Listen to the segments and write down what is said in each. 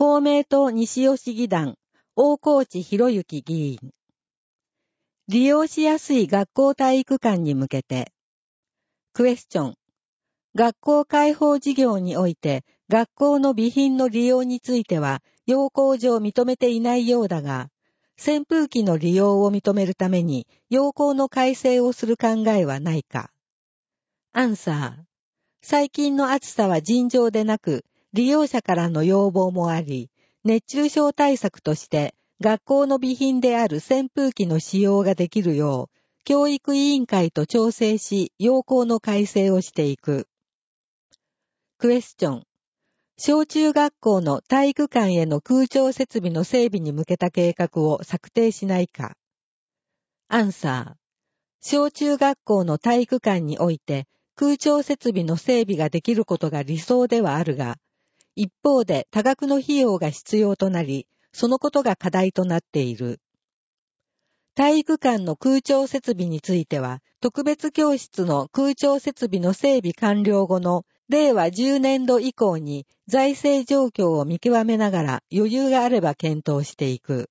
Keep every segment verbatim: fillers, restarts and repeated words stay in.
公明党西尾市議団、大河内博之議員。利用しやすい学校体育館に向けて。クエスチョン。学校開放事業において、学校の備品の利用については、要項上認めていないようだが、扇風機の利用を認めるために、要項の改正をする考えはないか。アンサー。最近の暑さは尋常でなく、利用者からの要望もあり、熱中症対策として、学校の備品である扇風機の使用ができるよう、教育委員会と調整し、要項の改正をしていく。クエスチョン。小中学校の体育館への空調設備の整備に向けた計画を策定しないか。アンサー。小中学校の体育館において空調設備の整備ができることが理想ではあるが、一方で多額の費用が必要となり、そのことが課題となっている。体育館の空調設備については、特別教室の空調設備の整備完了後のれいわじゅうねんど以降に財政状況を見極めながら余裕があれば検討していく。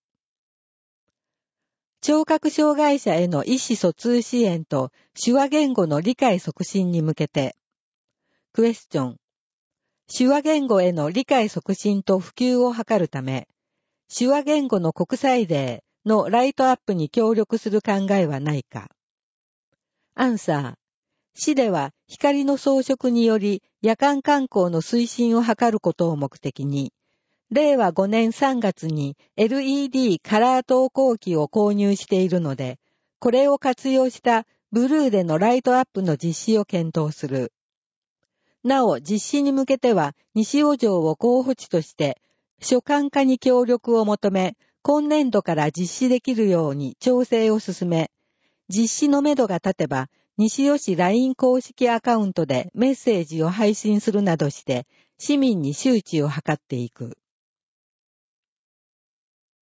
聴覚障害者への意思疎通支援と手話言語の理解促進に向けて。クエスチョン。手話言語への理解促進と普及を図るため、手話言語の国際デーのライトアップに協力する考えはないか。アンサー。市では光の装飾により夜間観光の推進を図ることを目的に、れいわごねんさんがつに エルイーディー カラー投光機を購入しているので、これを活用したブルーでのライトアップの実施を検討する。なお、実施に向けては西尾城を候補地として所管課に協力を求め、今年度から実施できるように調整を進め、実施のめどが立てば、西尾市 ライン 公式アカウントでメッセージを配信するなどして、市民に周知を図っていく。